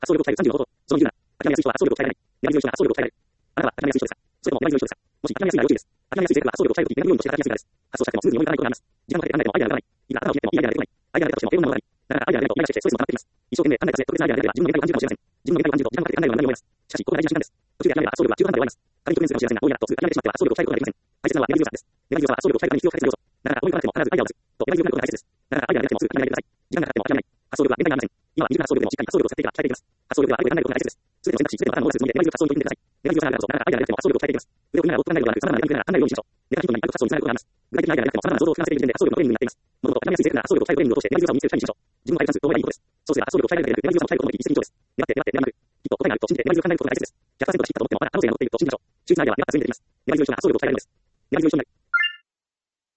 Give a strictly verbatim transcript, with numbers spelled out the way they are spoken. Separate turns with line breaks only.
発想力を伝えるさんじゅうのこと。その理由なら、諦めやすい人は発想力を伝えられない。粘り強い人は発想力を伝えられる。あなたは諦めやすい人ですか？それとも粘り強い人ですか？もし諦めやすいなら要注意です。諦めやすい性格は発想力を伝えるとき、粘り強いとして働きやすいからです。発想したくてもすぐに思い浮かないことがあります。時間をかけて考えてもアイデアが出ない。いくら頭をひねってもいいアイデアが出てこない。アイデアが出たとしてもいろんなものがあり、なかなかアイデアが出ないとイライラしてストレスも溜まってきます。一生懸命考えた末、特別なアイデアが出れば自分の限界を感じるかもしれません。自分の限界を感じると時間をかけて考えるのが何にも思います。しかし、ここが大事な瞬間です。途中で諦めれば発想力は中途半端で終わります。仮に局面するかもしれませんが、多いなとすぐ諦めてしまっては発想力を伝えることができません。大切なのは粘り強さです。粘り強さは発想力を伝えるために必要不可欠な要素。なかなか思い浮かなくても必ずアイデアを出す。と粘り強くなることが大切です。なかなかアイデアが出なくてもすぐ諦めないでください。時間がかかっても諦めない。発想力は限界がありません。今は未熟な発想力でもしっかり発想力を使っていけば鍛えていきます。発想力は相手が考えることが大切です。すべての選択肢、すべてのパターンを網羅するつもりで粘り強く発想に取り組んでください。粘り強さがあるからこそ、なかなかアイデアが出なくても発想力を伝えていきます。腕を組みながらどう考えることがなく、様々なネガティブな考えるようにしましょう。ネガティブになる発想につながることがあります。具体的なアイデアがなくても様々な想像を膨らませていく時点で発想力のトレーニングになっています。もともと諦めやすい性格な発想力を伝えるトレーニングを通して粘り強さを身につけるチャレンジしましょう。自分を変えるチャンス、どうやらいいことです。そうすれば発想力を伝えられるだけで粘り強さを伝えることもでき、一石二鳥です。粘って粘って粘りまくる。きっと答えがあると信じて粘り強く考えることが大切です。ひゃくパーセントが知ったと思っても、